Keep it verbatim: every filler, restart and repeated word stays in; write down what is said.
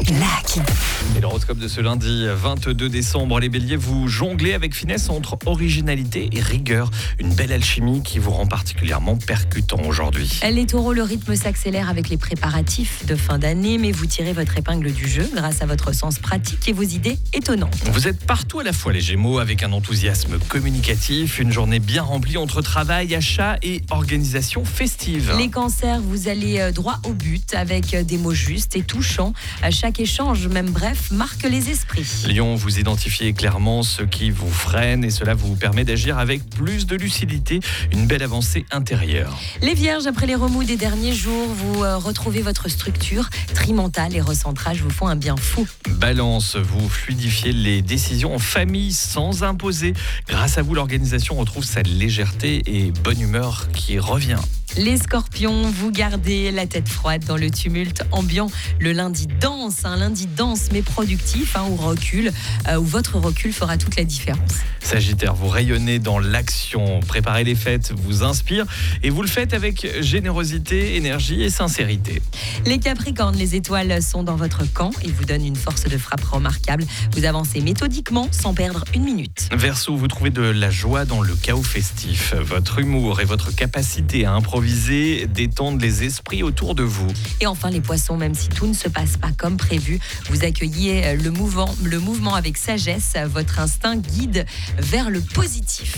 Lucky. Et l'horoscope de ce lundi vingt-deux décembre, les béliers, vous jonglez avec finesse entre originalité et rigueur. Une belle alchimie qui vous rend particulièrement percutant aujourd'hui. Les taureaux, le rythme s'accélère avec les préparatifs de fin d'année, mais vous tirez votre épingle du jeu grâce à votre sens pratique et vos idées étonnantes. Vous êtes partout à la fois les gémeaux, avec un enthousiasme communicatif, une journée bien remplie entre travail, achat et organisation festive. Les cancers, vous allez droit au but avec des mots justes et touchants. Chaque échange, même bref, marque les esprits. Lion, vous identifiez clairement ce qui vous freine et cela vous permet d'agir avec plus de lucidité, une belle avancée intérieure. Les vierges, après les remous des derniers jours, vous euh, retrouvez votre structure. Trimental et recentrage vous font un bien fou. Balance, vous fluidifiez les décisions en famille sans imposer. Grâce à vous, l'organisation retrouve sa légèreté et bonne humeur qui revient. Les scorpions, vous gardez la tête froide dans le tumulte ambiant. Le lundi dense, un lundi dense mais productif, hein, où, recul, euh, où votre recul fera toute la différence. Sagittaire, vous rayonnez dans l'action. Préparer les fêtes vous inspire et vous le faites avec générosité, énergie et sincérité. Les capricornes, les étoiles sont dans votre camp et vous donnent une force de frappe remarquable. Vous avancez méthodiquement sans perdre une minute. Verseau, vous trouvez de la joie dans le chaos festif. Votre humour et votre capacité à improviser détendent les esprits autour de vous. Et enfin les poissons, même si tout ne se passe pas comme prévu, vous accueillez le mouvement, le mouvement avec sagesse. Votre instinct guide vers le positif.